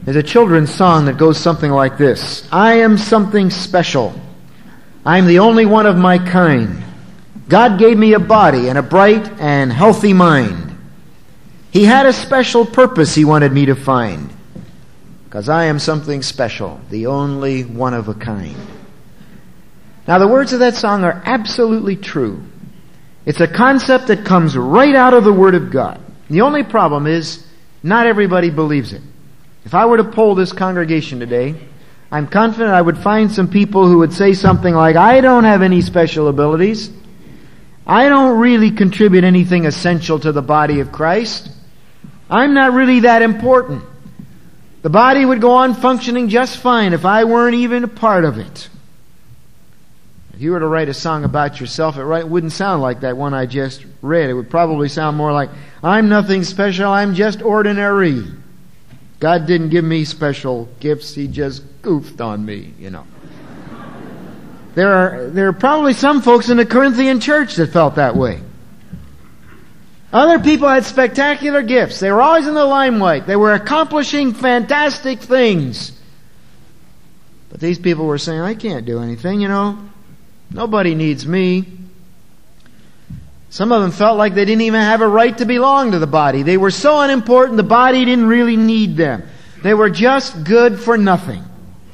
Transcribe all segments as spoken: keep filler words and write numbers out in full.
There's a children's song that goes something like this. I am something special. I'm the only one of my kind. God gave me a body and a bright and healthy mind. He had a special purpose He wanted me to find. Because I am something special, the only one of a kind. Now the words of that song are absolutely true. It's a concept that comes right out of the Word of God. The only problem is, not everybody believes it. If I were to poll this congregation today, I'm confident I would find some people who would say something like, I don't have any special abilities. I don't really contribute anything essential to the body of Christ. I'm not really that important. The body would go on functioning just fine if I weren't even a part of it. If you were to write a song about yourself, it wouldn't sound like that one I just read. It would probably sound more like, I'm nothing special, I'm just ordinary. God didn't give me special gifts, He just goofed on me, you know. There are, there are probably some folks in the Corinthian church that felt that way. Other people had spectacular gifts. They were always in the limelight. They were accomplishing fantastic things. But these people were saying, I can't do anything, you know. Nobody needs me. Some of them felt like they didn't even have a right to belong to the body. They were so unimportant, the body didn't really need them. They were just good for nothing.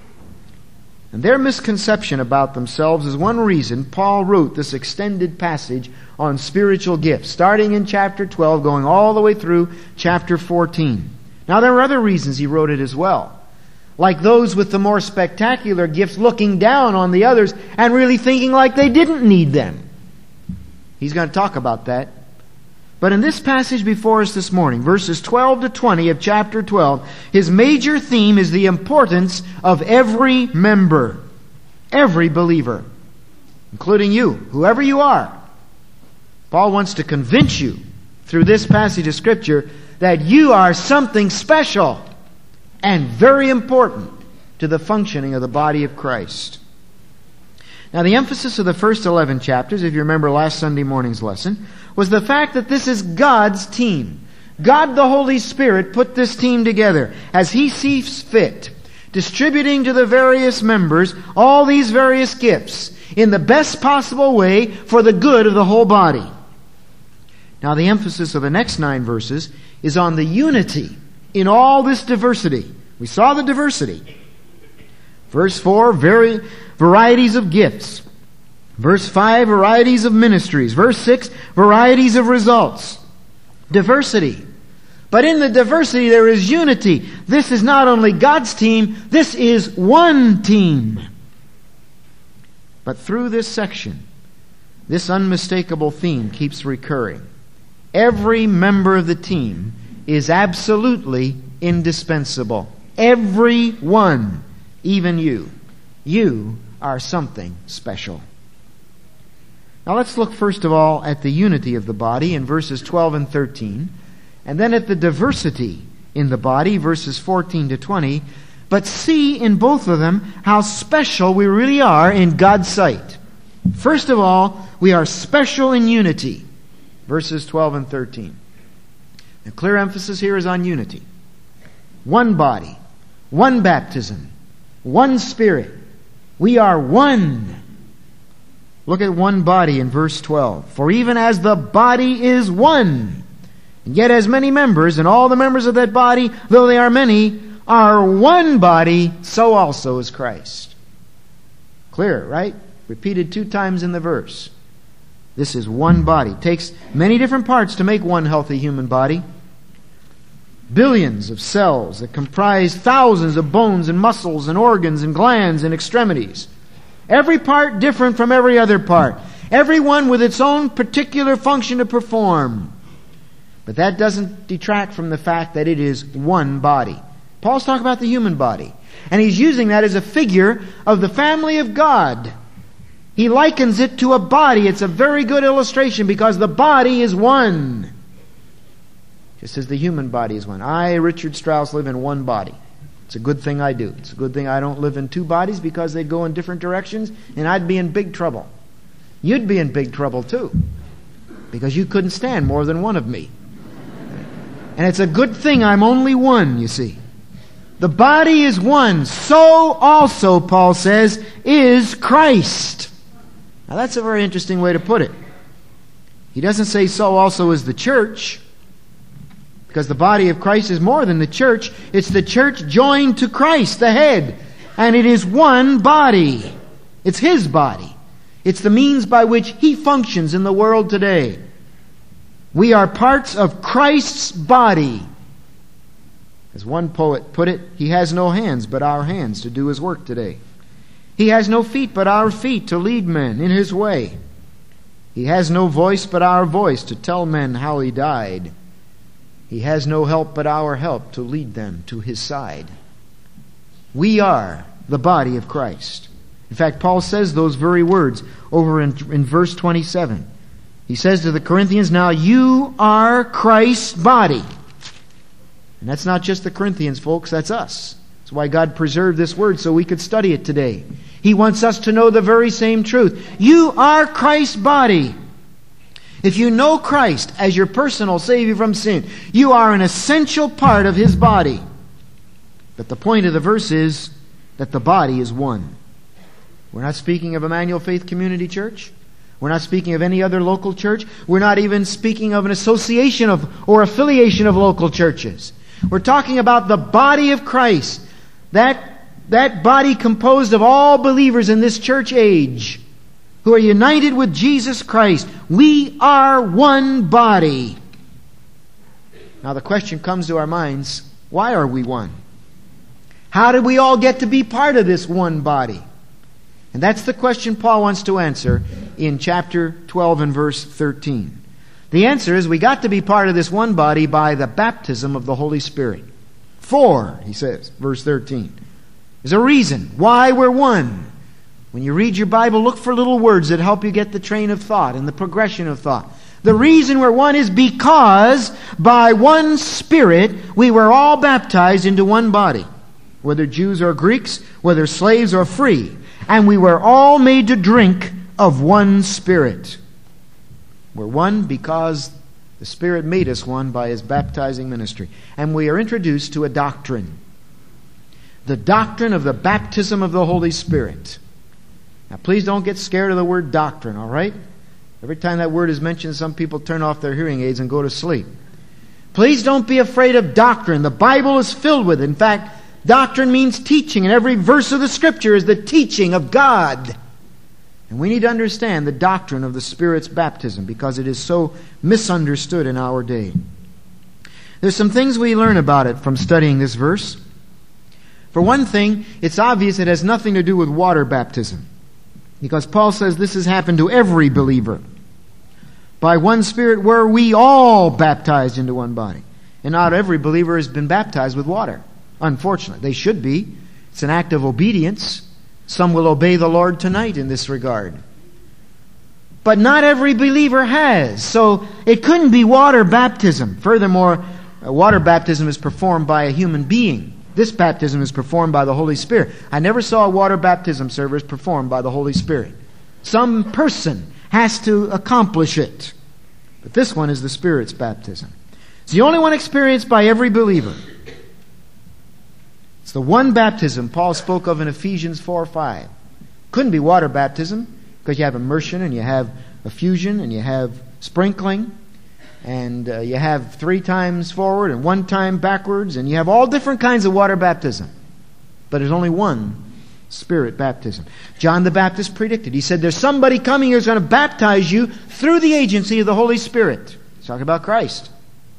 And their misconception about themselves is one reason Paul wrote this extended passage on spiritual gifts, starting in chapter twelve, going all the way through chapter fourteen. Now there are other reasons he wrote it as well. Like those with the more spectacular gifts looking down on the others and really thinking like they didn't need them. He's going to talk about that. But in this passage before us this morning, verses twelve to twenty of chapter twelve, his major theme is the importance of every member, every believer, including you, whoever you are. Paul wants to convince you through this passage of Scripture that you are something special and very important to the functioning of the body of Christ. Now, the emphasis of the first eleven chapters, if you remember last Sunday morning's lesson, was the fact that this is God's team. God the Holy Spirit put this team together as He sees fit, distributing to the various members all these various gifts in the best possible way for the good of the whole body. Now, the emphasis of the next nine verses is on the unity in all this diversity. We saw the diversity. Verse four, very varieties of gifts. Verse five, varieties of ministries. Verse six, varieties of results. Diversity. But in the diversity there is unity. This is not only God's team, this is one team. But through this section, this unmistakable theme keeps recurring. Every member of the team is absolutely indispensable. Every one, even you. You are something special. Now let's look first of all at the unity of the body in verses twelve and thirteen, and then at the diversity in the body, verses fourteen to twenty, but see in both of them how special we really are in God's sight. First of all, we are special in unity, verses twelve and thirteen. The clear emphasis here is on unity. One body, one baptism, one Spirit. We are one. Look at one body in verse twelve. For even as the body is one, and yet has many members, and all the members of that body, though they are many, are one body, so also is Christ. Clear, right? Repeated two times in the verse. This is one body. It takes many different parts to make one healthy human body. Billions of cells that comprise thousands of bones and muscles and organs and glands and extremities. Every part different from every other part. Every one with its own particular function to perform. But that doesn't detract from the fact that it is one body. Paul's talking about the human body. And he's using that as a figure of the family of God. He likens it to a body. It's a very good illustration because the body is one. Just as the human body is one. I, Richard Strauss, live in one body. It's a good thing I do. It's a good thing I don't live in two bodies because they'd go in different directions and I'd be in big trouble. You'd be in big trouble too because you couldn't stand more than one of me. And it's a good thing I'm only one, you see. the body is one. So also, Paul says, is Christ. Now that's a very interesting way to put it. He doesn't say so also is the church, because the body of Christ is more than the church. It's the church joined to Christ, the head. And it is one body. It's His body. It's the means by which He functions in the world today. We are parts of Christ's body. As one poet put it, He has no hands but our hands to do His work today. He has no feet but our feet to lead men in His way. He has no voice but our voice to tell men how He died. He has no help but our help to lead them to His side. We are the body of Christ. In fact, Paul says those very words over in, in verse twenty-seven. He says to the Corinthians, now you are Christ's body. And that's not just the Corinthians, folks, that's us. That's why God preserved this word so we could study it today. He wants us to know the very same truth. You are Christ's body. If you know Christ as your personal Savior from sin, you are an essential part of His body. But the point of the verse is that the body is one. We're not speaking of Emmanuel Faith Community Church. We're not speaking of any other local church. We're not even speaking of an association of or affiliation of local churches. We're talking about the body of Christ. That, that body composed of all believers in this church age who are united with Jesus Christ. We are one body. Now the question comes to our minds, why are we one? How did we all get to be part of this one body? And that's the question Paul wants to answer in chapter twelve and verse thirteen. The answer is we got to be part of this one body by the baptism of the Holy Spirit. For, he says, verse thirteen, there's a reason why we're one. When you read your Bible, look for little words that help you get the train of thought and the progression of thought. The reason we're one is because by one Spirit we were all baptized into one body. Whether Jews or Greeks, whether slaves or free. And we were all made to drink of one Spirit. We're one because the Spirit made us one by His baptizing ministry. And we are introduced to a doctrine. The doctrine of the baptism of the Holy Spirit. Now please don't get scared of the word doctrine, all right? Every time that word is mentioned, some people turn off their hearing aids and go to sleep. Please don't be afraid of doctrine. The Bible is filled with it. In fact, doctrine means teaching, and every verse of the Scripture is the teaching of God. And we need to understand the doctrine of the Spirit's baptism because it is so misunderstood in our day. There's some things we learn about it from studying this verse. For one thing, it's obvious it has nothing to do with water baptism. Because Paul says this has happened to every believer. By one Spirit were we all baptized into one body. And not every believer has been baptized with water. Unfortunately, they should be. It's an act of obedience. Some will obey the Lord tonight in this regard. But not every believer has. So it couldn't be water baptism. Furthermore, water baptism is performed by a human being. This baptism is performed by the Holy Spirit. I never saw a water baptism service performed by the Holy Spirit. Some person has to accomplish it. But this one is the Spirit's baptism. It's the only one experienced by every believer. It's the one baptism Paul spoke of in Ephesians four five. Couldn't be water baptism because you have immersion and you have effusion and you have sprinkling and uh, you have three times forward and one time backwards and you have all different kinds of water baptism. But there's only one Spirit baptism. John the Baptist predicted. He said there's somebody coming who's going to baptize you through the agency of the Holy Spirit. He's talking about Christ.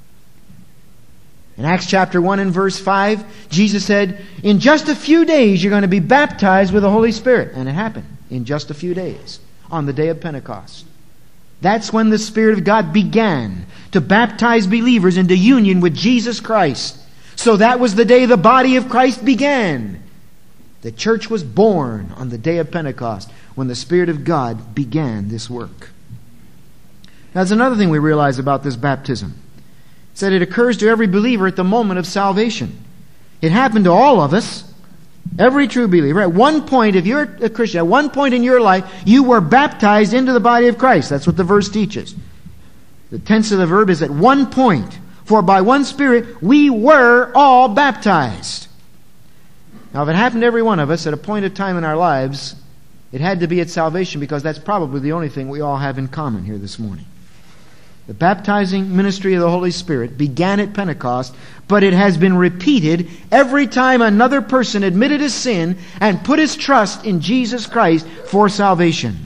In Acts chapter one and verse five, Jesus said, in just a few days you're going to be baptized with the Holy Spirit. And it happened in just a few days, on the day of Pentecost. That's when the Spirit of God began to baptize believers into union with Jesus Christ. So that was the day the body of Christ began. The church was born on the day of Pentecost, when the Spirit of God began this work. Now, there's another thing we realize about this baptism. It's that it occurs to every believer at the moment of salvation. It happened to all of us. Every true believer. At one point, if you're a Christian, at one point in your life, you were baptized into the body of Christ. That's what the verse teaches. The tense of the verb is at one point. For by one Spirit we were all baptized. Now, if it happened to every one of us at a point of time in our lives, it had to be at salvation, because that's probably the only thing we all have in common here this morning. The baptizing ministry of the Holy Spirit began at Pentecost, but it has been repeated every time another person admitted his sin and put his trust in Jesus Christ for salvation.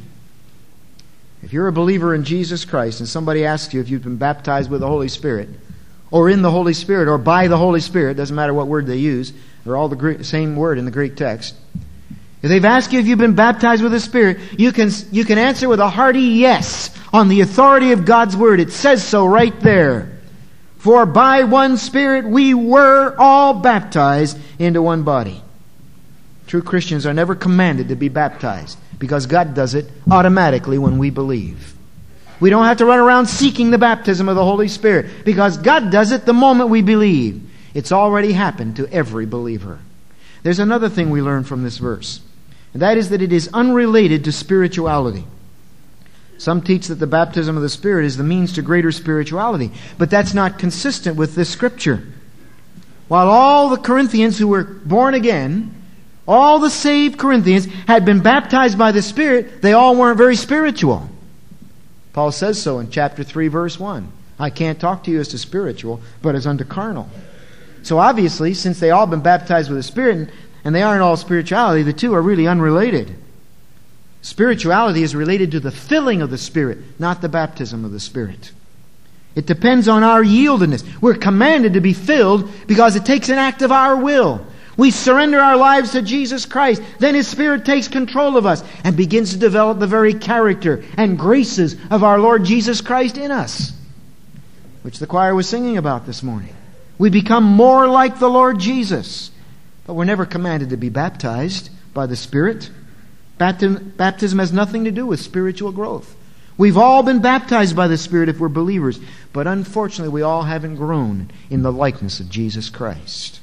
If you're a believer in Jesus Christ and somebody asks you if you've been baptized with the Holy Spirit, or in the Holy Spirit, or by the Holy Spirit, doesn't matter what word they use, they're all the Greek, same word in the Greek text. If they've asked you if you've been baptized with the Spirit, you can, you can answer with a hearty yes on the authority of God's Word. It says so right there. For by one Spirit we were all baptized into one body. True Christians are never commanded to be baptized, because God does it automatically when we believe. We don't have to run around seeking the baptism of the Holy Spirit, because God does it the moment we believe. It's already happened to every believer. There's another thing we learn from this verse, and that is that it is unrelated to spirituality. Some teach that the baptism of the Spirit is the means to greater spirituality, but that's not consistent with this Scripture. While all the Corinthians who were born again, all the saved Corinthians, had been baptized by the Spirit, they all weren't very spiritual. Paul says so in chapter three, verse one. I can't talk to you as to spiritual, but as unto carnal. So obviously, since they all been baptized with the Spirit, and they aren't all spirituality, the two are really unrelated. Spirituality is related to the filling of the Spirit, not the baptism of the Spirit. It depends on our yieldedness. We're commanded to be filled because it takes an act of our will. We surrender our lives to Jesus Christ. Then His Spirit takes control of us and begins to develop the very character and graces of our Lord Jesus Christ in us, which the choir was singing about this morning. We become more like the Lord Jesus. But we're never commanded to be baptized by the Spirit. Baptism, baptism has nothing to do with spiritual growth. We've all been baptized by the Spirit if we're believers, but unfortunately we all haven't grown in the likeness of Jesus Christ.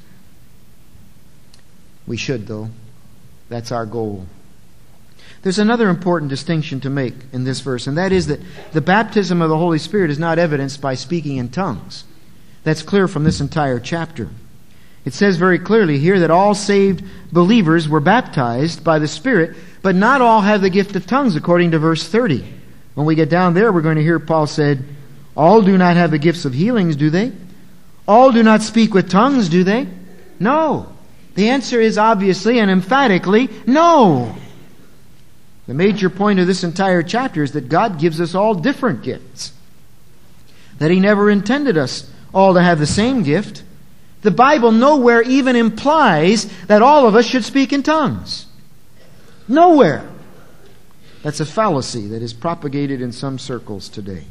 We should, though. That's our goal. There's another important distinction to make in this verse, and that is that the baptism of the Holy Spirit is not evidenced by speaking in tongues. That's clear from this entire chapter. It says very clearly here that all saved believers were baptized by the Spirit, but not all have the gift of tongues, according to verse thirty. When we get down there, we're going to hear Paul said, all do not have the gifts of healings, do they? All do not speak with tongues, do they? No. The answer is obviously and emphatically no. The major point of this entire chapter is that God gives us all different gifts. That He never intended us all to have the same gift. The Bible nowhere even implies that all of us should speak in tongues. Nowhere. That's a fallacy that is propagated in some circles today.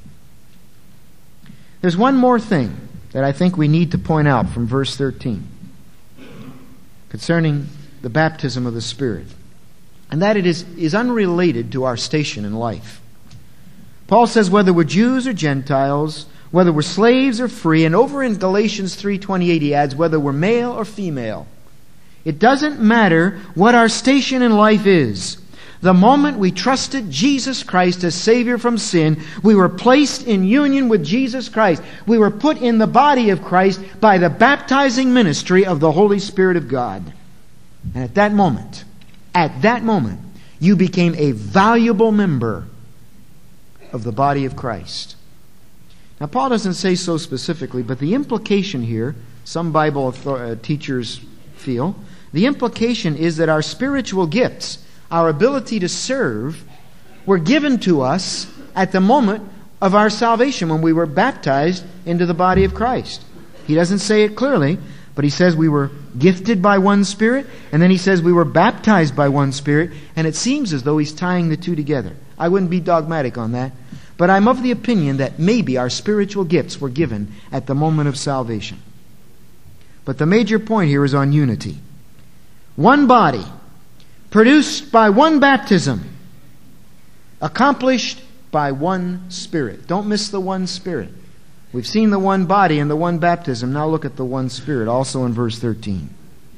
There's one more thing that I think we need to point out from verse thirteen concerning the baptism of the Spirit, and that it is, is unrelated to our station in life. Paul says whether we're Jews or Gentiles, whether we're slaves or free, and over in Galatians three twenty-eight he adds whether we're male or female. It doesn't matter what our station in life is. The moment we trusted Jesus Christ as Savior from sin, we were placed in union with Jesus Christ. We were put in the body of Christ by the baptizing ministry of the Holy Spirit of God. And at that moment, at that moment, you became a valuable member of the body of Christ. Now, Paul doesn't say so specifically, but the implication here, some Bible teachers feel, the implication is that our spiritual gifts, our ability to serve, were given to us at the moment of our salvation when we were baptized into the body of Christ. He doesn't say it clearly, but he says we were gifted by one Spirit, and then he says we were baptized by one Spirit, and it seems as though he's tying the two together. I wouldn't be dogmatic on that, but I'm of the opinion that maybe our spiritual gifts were given at the moment of salvation. But the major point here is on unity. One body, produced by one baptism, accomplished by one Spirit. Don't miss the one Spirit. We've seen the one body and the one baptism. Now look at the one Spirit, also in verse thirteen.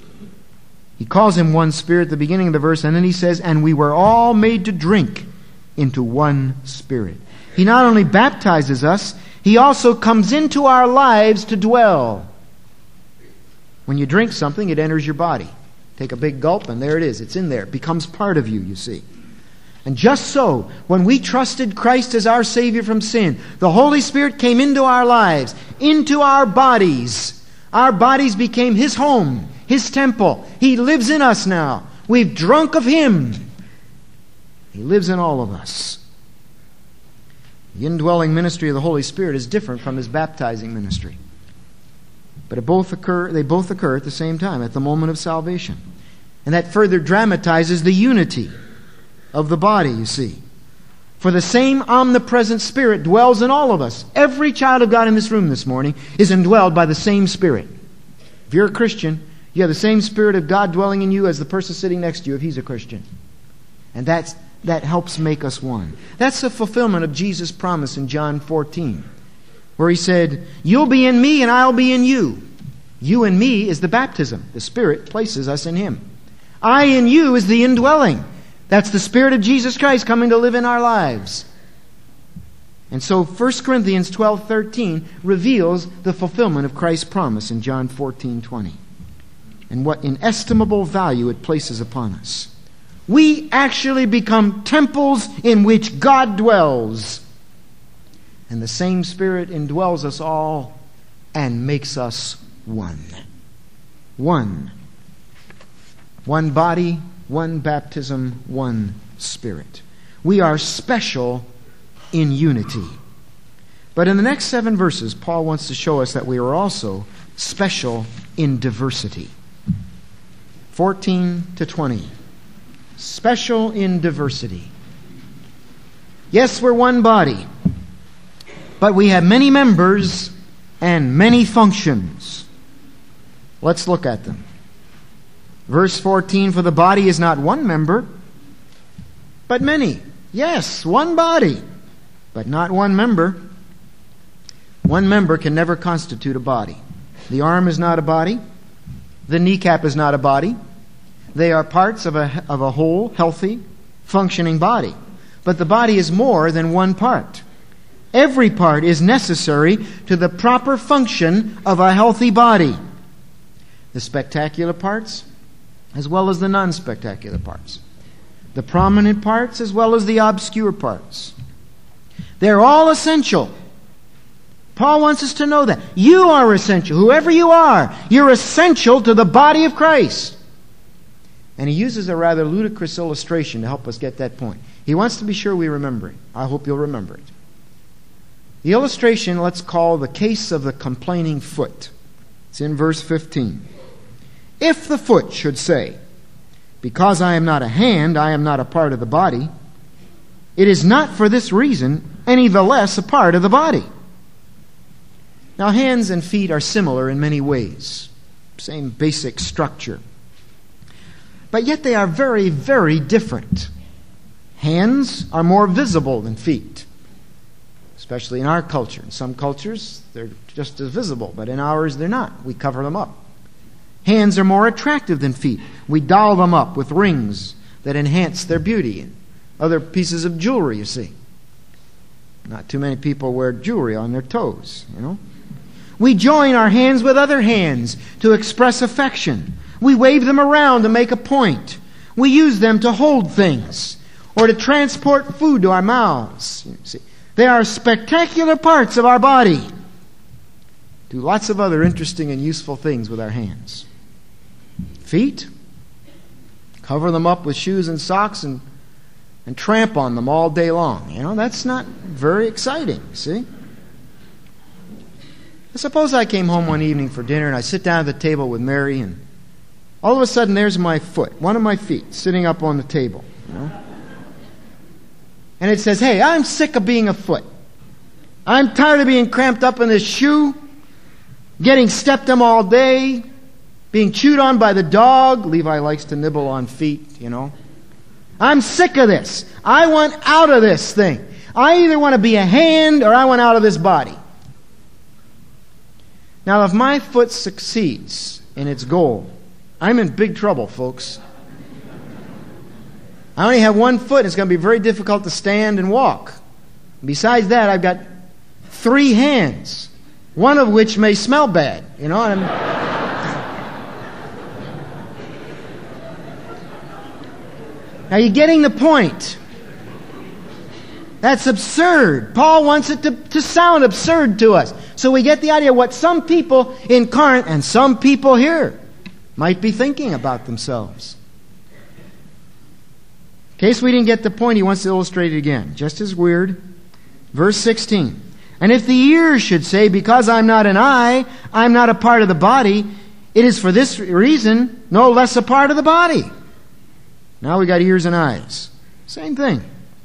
He calls Him one Spirit at the beginning of the verse, and then he says, and we were all made to drink into one Spirit. He not only baptizes us, He also comes into our lives to dwell. When you drink something, it enters your body. Take a big gulp, and there it is. It's in there. It becomes part of you, you see. And just so, when we trusted Christ as our Savior from sin, the Holy Spirit came into our lives, into our bodies. Our bodies became His home, His temple. He lives in us now. We've drunk of Him. He lives in all of us. The indwelling ministry of the Holy Spirit is different from His baptizing ministry. But it both occur, they both occur at the same time, at the moment of salvation. And that further dramatizes the unity of the body, you see. For the same omnipresent Spirit dwells in all of us. Every child of God in this room this morning is indwelled by the same Spirit. If you're a Christian, you have the same Spirit of God dwelling in you as the person sitting next to you if he's a Christian. And that's, that helps make us one. That's the fulfillment of Jesus' promise in John fourteen, where He said, "You'll be in me and I'll be in you." You and me is the baptism. The Spirit places us in Him. I in you is the indwelling. That's the Spirit of Jesus Christ coming to live in our lives. And so First Corinthians twelve thirteen reveals the fulfillment of Christ's promise in John fourteen twenty, and what inestimable value it places upon us. We actually become temples in which God dwells. And the same Spirit indwells us all and makes us one. One. One body, one baptism, one Spirit. We are special in unity. But in the next seven verses, Paul wants to show us that we are also special in diversity. fourteen to twenty. Special in diversity. Yes, we're one body, but we have many members and many functions. Let's look at them. Verse fourteen, "For the body is not one member, but many." Yes, one body, but not one member. One member can never constitute a body. The arm is not a body. The kneecap is not a body. They are parts of a, of a whole, healthy, functioning body. But the body is more than one part. Every part is necessary to the proper function of a healthy body. The spectacular parts, as well as the non-spectacular parts. The prominent parts, as well as the obscure parts. They're all essential. Paul wants us to know that. You are essential. Whoever you are, you're essential to the body of Christ. And he uses a rather ludicrous illustration to help us get that point. He wants to be sure we remember it. I hope you'll remember it. The illustration let's call the case of the complaining foot. It's in verse fifteen. "If the foot should say, 'Because I am not a hand, I am not a part of the body,' it is not for this reason any the less a part of the body." Now, hands and feet are similar in many ways. Same basic structure. But yet they are very, very different. Hands are more visible than feet, especially in our culture. In some cultures, they're just as visible, but in ours, they're not. We cover them up. Hands are more attractive than feet. We doll them up with rings that enhance their beauty and other pieces of jewelry, you see. Not too many people wear jewelry on their toes, you know. We join our hands with other hands to express affection. We wave them around to make a point. We use them to hold things or to transport food to our mouths. You see, they are spectacular parts of our body. Do lots of other interesting and useful things with our hands. Feet, cover them up with shoes and socks and, and tramp on them all day long. You know, that's not very exciting, see? Suppose I came home one evening for dinner and I sit down at the table with Mary and all of a sudden there's my foot, one of my feet, sitting up on the table. You know? And it says, "Hey, I'm sick of being a foot. I'm tired of being cramped up in this shoe, getting stepped on all day, being chewed on by the dog." Levi likes to nibble on feet, you know. "I'm sick of this. I want out of this thing. I either want to be a hand or I want out of this body." Now, if my foot succeeds in its goal, I'm in big trouble, folks. I only have one foot. It's going to be very difficult to stand and walk. Besides that, I've got three hands, one of which may smell bad. You know, and I'm Are you getting the point? That's absurd. Paul wants it to, to sound absurd to us. So we get the idea of what some people in Corinth and some people here might be thinking about themselves. In case we didn't get the point, he wants to illustrate it again. Just as weird. Verse sixteen. And if the ears should say, because I'm not an eye, I'm not a part of the body, it is for this reason no less a part of the body. Now we got ears and eyes. Same thing.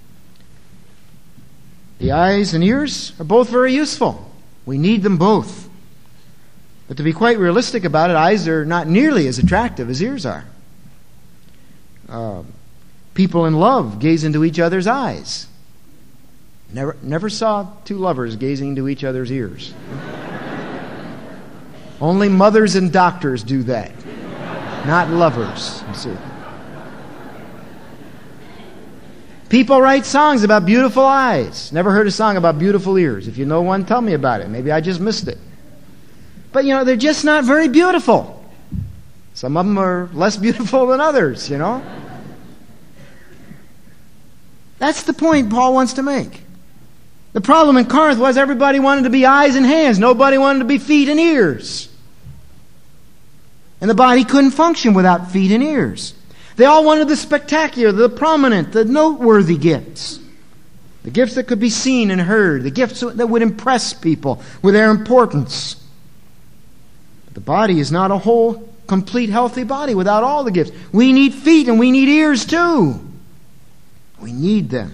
The eyes and ears are both very useful. We need them both. But to be quite realistic about it, eyes are not nearly as attractive as ears are. Uh, people in love gaze into each other's eyes. Never, never saw two lovers gazing into each other's ears. Only mothers and doctors do that, not lovers. You see. People write songs about beautiful eyes. Never heard a song about beautiful ears. If you know one, tell me about it. Maybe I just missed it. But, you know, they're just not very beautiful. Some of them are less beautiful than others, you know. That's the point Paul wants to make. The problem in Corinth was everybody wanted to be eyes and hands. Nobody wanted to be feet and ears. And the body couldn't function without feet and ears. They all wanted the spectacular, the prominent, the noteworthy gifts. The gifts that could be seen and heard. The gifts that would impress people with their importance. But the body is not a whole, complete, healthy body without all the gifts. We need feet and we need ears too. We need them.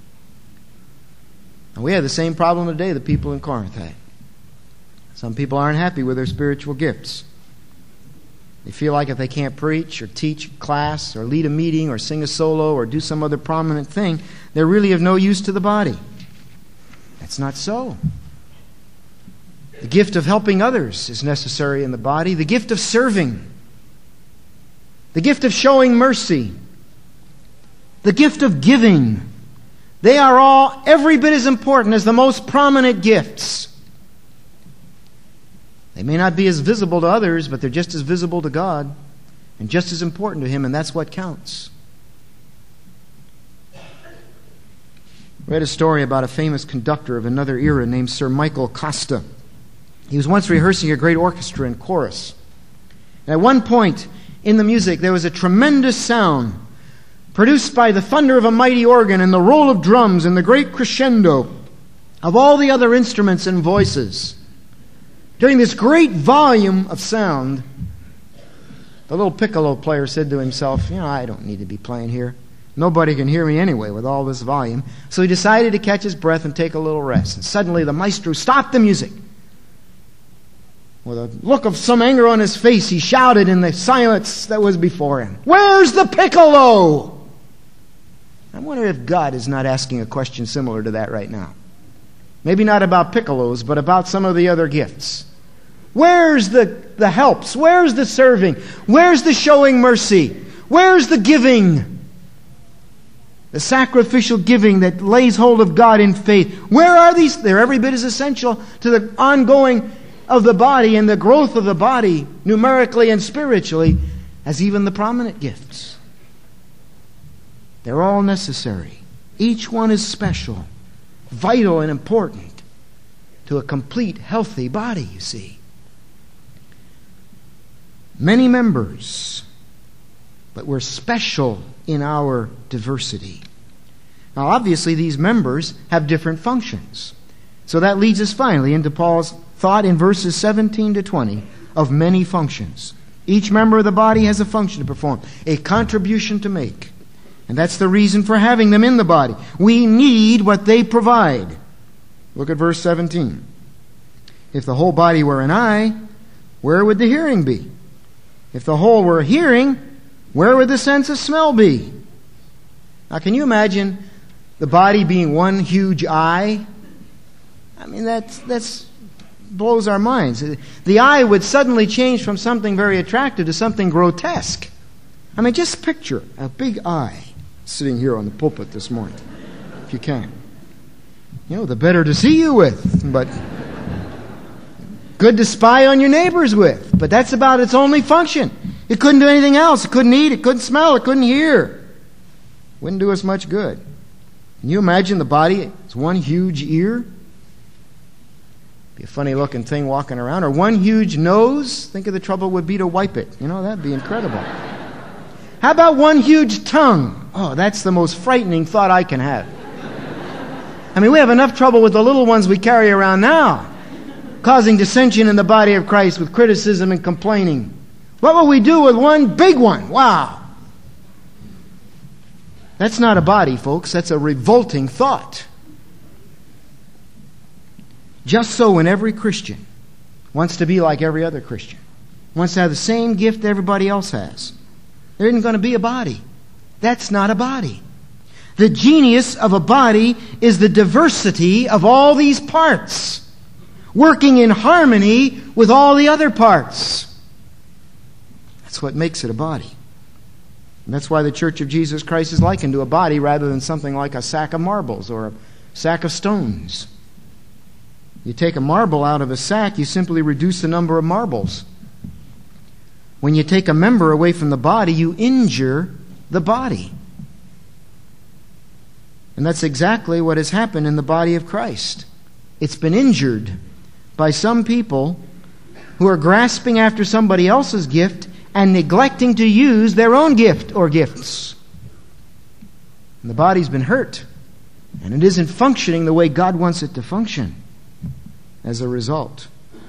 And we have the same problem today the people in Corinth had. Some people aren't happy with their spiritual gifts. They feel like if they can't preach or teach a class or lead a meeting or sing a solo or do some other prominent thing, they're really of no use to the body. That's not so. The gift of helping others is necessary in the body. The gift of serving. The gift of showing mercy. The gift of giving. They are all every bit as important as the most prominent gifts. They may not be as visible to others, but they're just as visible to God and just as important to Him, and that's what counts. I read a story about a famous conductor of another era named Sir Michael Costa. He was once rehearsing a great orchestra and chorus. And at one point in the music, there was a tremendous sound produced by the thunder of a mighty organ and the roll of drums and the great crescendo of all the other instruments and voices. During this great volume of sound, the little piccolo player said to himself, you know, I don't need to be playing here. Nobody can hear me anyway with all this volume. So he decided to catch his breath and take a little rest. And suddenly the maestro stopped the music. With a look of some anger on his face, he shouted in the silence that was before him, "Where's the piccolo?" I wonder if God is not asking a question similar to that right now. Maybe not about piccolos, but about some of the other gifts. Where's the, the helps? Where's the serving? Where's the showing mercy? Where's the giving? The sacrificial giving that lays hold of God in faith. Where are these? They're every bit as essential to the ongoing of the body and the growth of the body, numerically and spiritually, as even the prominent gifts. They're all necessary. Each one is special, vital and important to a complete, healthy body, you see. Many members, but we're special in our diversity. Now, obviously, these members have different functions. So that leads us finally into Paul's thought in verses seventeen to twenty of many functions. Each member of the body has a function to perform, a contribution to make. And that's the reason for having them in the body. We need what they provide. Look at verse seventeen. If the whole body were an eye, where would the hearing be? If the whole were hearing, where would the sense of smell be? Now, can you imagine the body being one huge eye? I mean, that's that's blows our minds. The eye would suddenly change from something very attractive to something grotesque. I mean, just picture a big eye sitting here on the pulpit this morning, if you can. You know, the better to see you with, but good to spy on your neighbors with. But that's about its only function. It couldn't do anything else. It couldn't eat, it couldn't smell, it couldn't hear. Wouldn't do us much good. Can you imagine the body as one huge ear? Be a funny looking thing walking around. Or one huge nose? Think of the trouble it would be to wipe it. You know, that'd be incredible. How about one huge tongue? Oh, that's the most frightening thought I can have. I mean, we have enough trouble with the little ones we carry around now, causing dissension in the body of Christ with criticism and complaining. What will we do with one big one? Wow. That's not a body, folks. That's a revolting thought. Just so when every Christian wants to be like every other Christian, wants to have the same gift everybody else has, there isn't going to be a body. That's not a body. The genius of a body is the diversity of all these parts, working in harmony with all the other parts. That's what makes it a body. And that's why the Church of Jesus Christ is likened to a body rather than something like a sack of marbles or a sack of stones. You take a marble out of a sack, you simply reduce the number of marbles. When you take a member away from the body, you injure the body. And that's exactly what has happened in the body of Christ. It's been injured by some people who are grasping after somebody else's gift and neglecting to use their own gift or gifts. And the body's been hurt, and it isn't functioning the way God wants it to function as a result.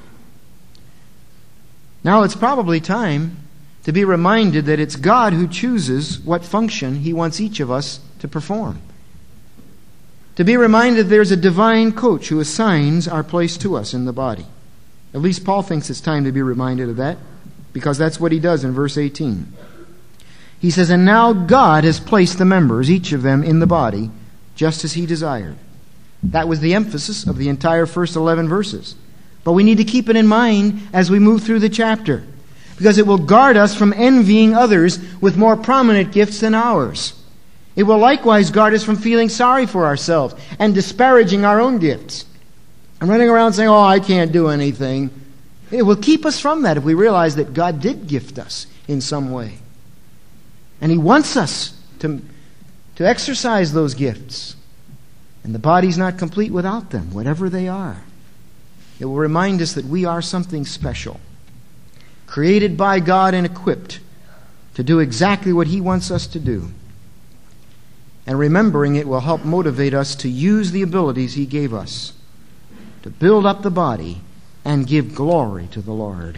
Now it's probably time to be reminded that it's God who chooses what function He wants each of us to perform. To be reminded there's a divine coach who assigns our place to us in the body. At least Paul thinks it's time to be reminded of that, because that's what he does in verse eighteen. He says, "And now God has placed the members, each of them, in the body, just as He desired." That was the emphasis of the entire first eleven verses. But we need to keep it in mind as we move through the chapter, because it will guard us from envying others with more prominent gifts than ours. It will likewise guard us from feeling sorry for ourselves and disparaging our own gifts and running around saying, "Oh, I can't do anything." It will keep us from that if we realize that God did gift us in some way. And He wants us to, to exercise those gifts. And the body's not complete without them, whatever they are. It will remind us that we are something special, created by God and equipped to do exactly what He wants us to do. And remembering it will help motivate us to use the abilities He gave us to build up the body and give glory to the Lord.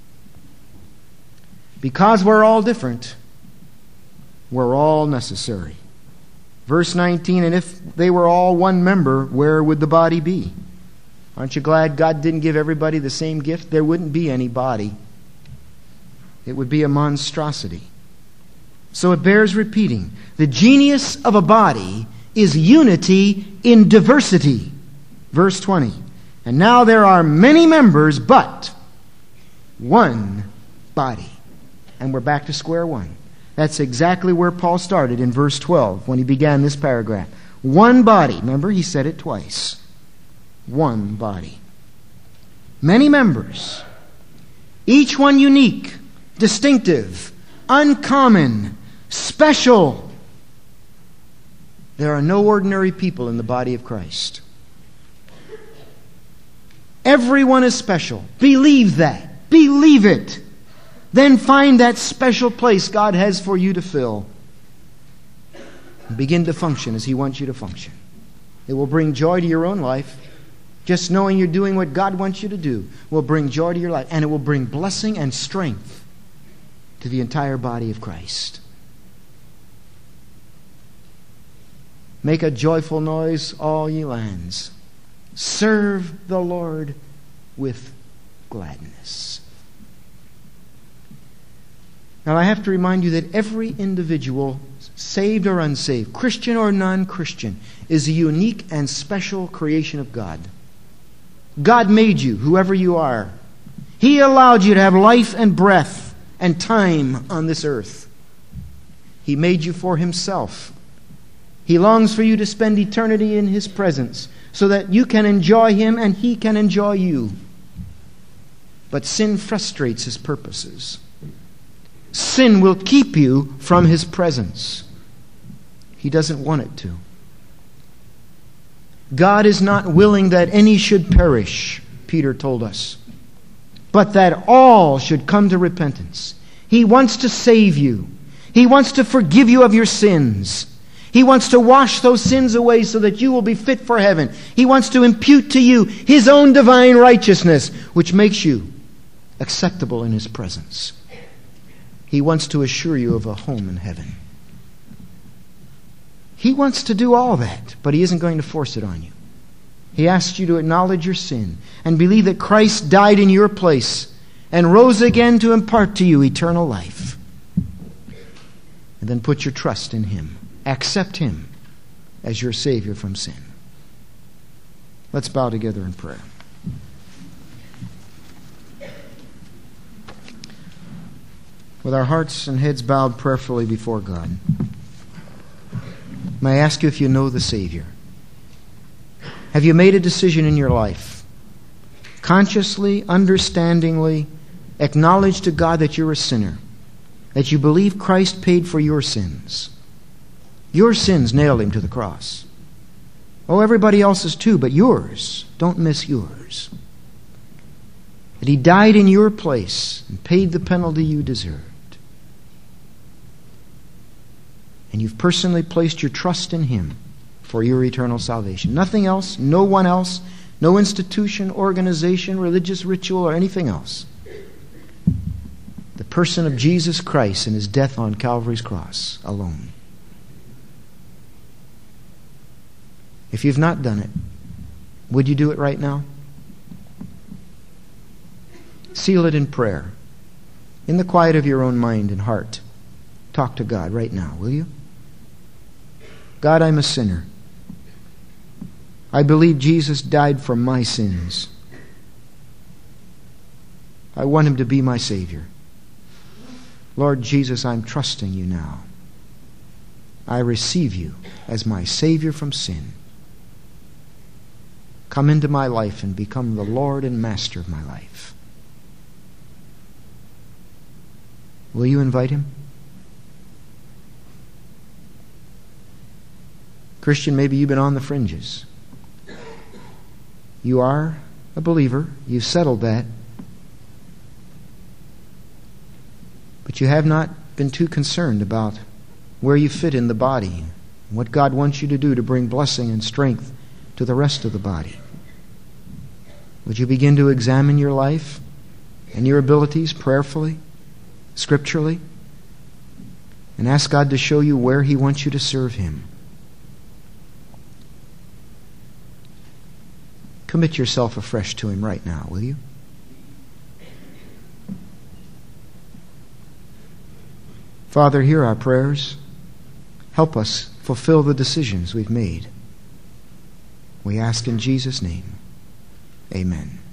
Because we're all different, we're all necessary. Verse nineteen, "And if they were all one member, where would the body be?" Aren't you glad God didn't give everybody the same gift? There wouldn't be any body. It would be a monstrosity. So it bears repeating. The genius of a body is unity in diversity. Verse twenty. "And now there are many members, but one body." And we're back to square one. That's exactly where Paul started in verse twelve when he began this paragraph. One body. Remember, he said it twice. One body. Many members. Each one unique, distinctive, uncommon, special. There are no ordinary people in the body of Christ. Everyone is special. Believe that. Believe it. Then find that special place God has for you to fill. And begin to function as He wants you to function. It will bring joy to your own life. Just knowing you're doing what God wants you to do will bring joy to your life. And it will bring blessing and strength to the entire body of Christ. Make a joyful noise, all ye lands. Serve the Lord with gladness. Now I have to remind you that every individual, saved or unsaved, Christian or non-Christian, is a unique and special creation of God. God made you, whoever you are. He allowed you to have life and breath and time on this earth. He made you for Himself. He longs for you to spend eternity in His presence so that you can enjoy Him and He can enjoy you. But sin frustrates His purposes. Sin will keep you from His presence. He doesn't want it to. God is not willing that any should perish, Peter told us, but that all should come to repentance. He wants to save you. He wants to forgive you of your sins. He wants to wash those sins away so that you will be fit for heaven. He wants to impute to you His own divine righteousness, which makes you acceptable in His presence. He wants to assure you of a home in heaven. He wants to do all that, but He isn't going to force it on you. He asks you to acknowledge your sin and believe that Christ died in your place and rose again to impart to you eternal life. And then put your trust in Him. Accept Him as your Savior from sin. Let's bow together in prayer. With our hearts and heads bowed prayerfully before God, may I ask you if you know the Savior? Have you made a decision in your life? Consciously, understandingly, acknowledge to God that you're a sinner, that you believe Christ paid for your sins. Your sins nailed Him to the cross. Oh, everybody else's too, but yours. Don't miss yours. That He died in your place and paid the penalty you deserved. And you've personally placed your trust in Him for your eternal salvation. Nothing else, no one else, no institution, organization, religious ritual, or anything else. The person of Jesus Christ and His death on Calvary's cross alone. If you've not done it, would you do it right now? Seal it in prayer. In the quiet of your own mind and heart, talk to God right now, will you? God, I'm a sinner. I believe Jesus died for my sins. I want Him to be my Savior. Lord Jesus, I'm trusting You now. I receive You as my Savior from sin. Come into my life and become the Lord and Master of my life. Will you invite Him? Christian, maybe you've been on the fringes. You are a believer. You've settled that. But you have not been too concerned about where you fit in the body, and what God wants you to do to bring blessing and strength to the rest of the body. Would you begin to examine your life and your abilities prayerfully, scripturally, and ask God to show you where He wants you to serve Him? Commit yourself afresh to Him right now, will you? Father, hear our prayers. Help us fulfill the decisions we've made. We ask in Jesus' name. Amen.